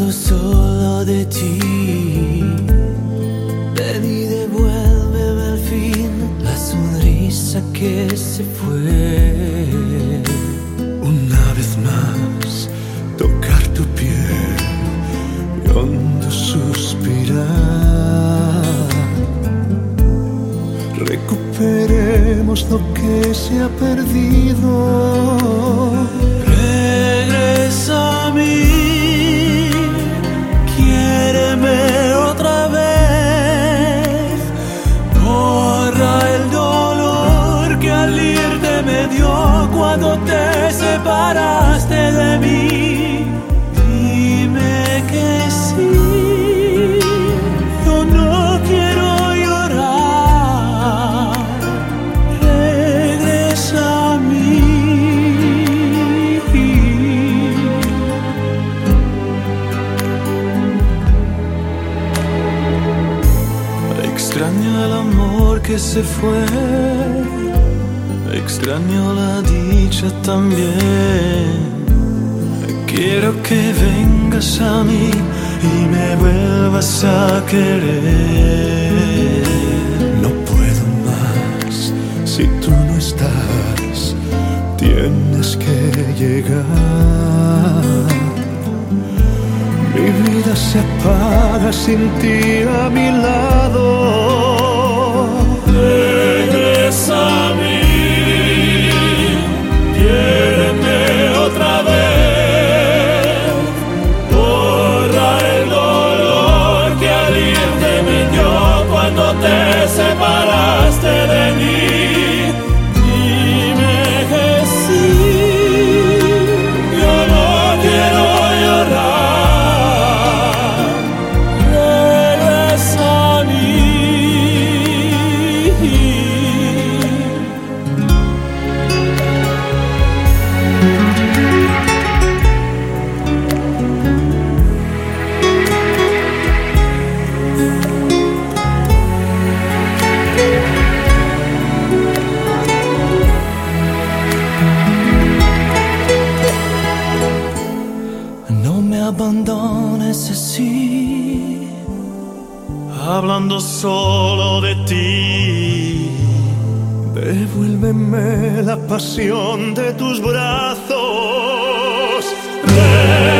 Hablando solo de ti, ven y devuélveme al fin la sonrisa que se fue. Una vez más, tocar tu piel y hondo suspirar. Recuperemos lo que se ha perdido. Regresa a mí, quiéreme otra vez. Borra el dolor que al irte me dio cuando te separaste de mí. Dime que sí, yo no quiero llorar. Regresa a mí. Extraño el amor que se fue, extraño la dicha también. Quiero que vengas a mí y me vuelvas a querer. No puedo más si tú no estás, tienes que llegar. Mi vida se apaga sin ti a mi lado. Regresa a mí, quiéreme otra vez. Borra el dolor que al irte me dio cuando te separaste de mí. Dime que sí, yo no quiero llorar. Regresa a mí. No me abandones así, hablando solo de ti. Devuélveme la pasión de tus brazos.